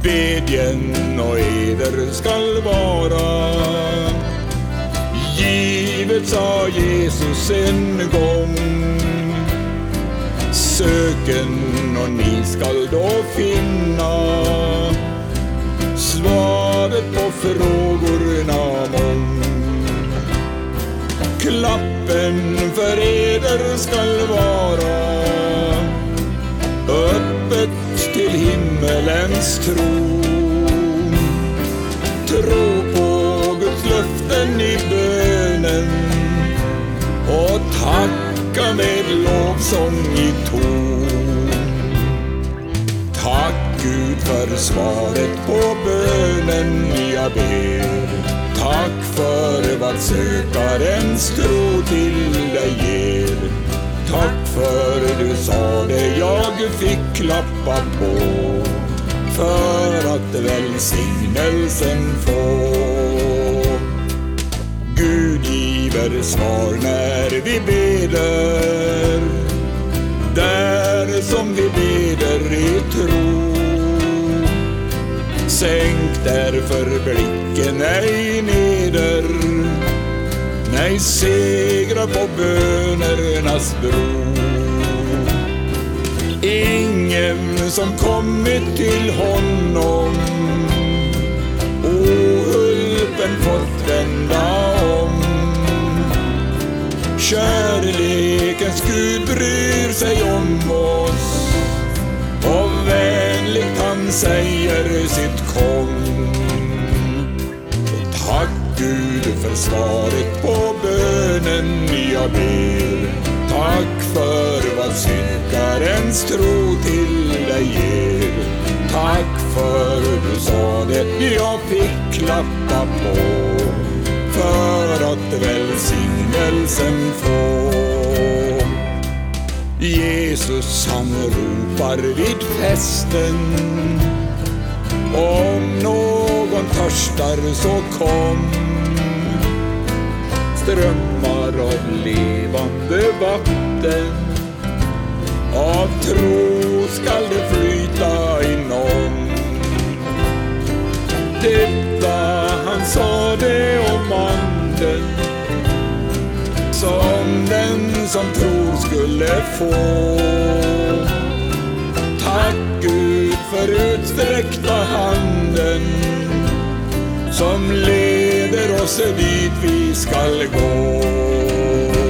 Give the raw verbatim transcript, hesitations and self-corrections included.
bedjen och eder skall vara givet, sa Jesus en gång. Söken och ni skall då finna svaret på frågorna mång. Klappen för eder skall vara öppet till himmelens tron. Tro på Guds löften i bönen och tacka med lovsång i ton. Tack Gud för svaret på bönen jag ber. Tack för vad sökarens tro till dig ger. Tack för du sa det jag fick klappa på, för att välsignelsen få. Gud giver svar när vi beder, där som vi beder i tro. Sänk därför blicken ej neder, nej segra på bönernas bro. Ingen som kommit till honom ohulpen fått vända om. Kärlekens Gud bryr sig om oss och vänligt han säger sitt kom. Tack Gud för svaret på bönen jag ber. Tack för vad synkarens tro till dig ger. Tack för du sa det jag fick klappa på, för att välsignelsen få. Jesus han ropar vid festen, om någon törstar så kom. Strömmar av levande vatten, av tro skall det flyta inom. Detta han sa det om anden, som den som tror skulle få. Tack Gud för utsträckta handen, som leder oss dit vi skall gå.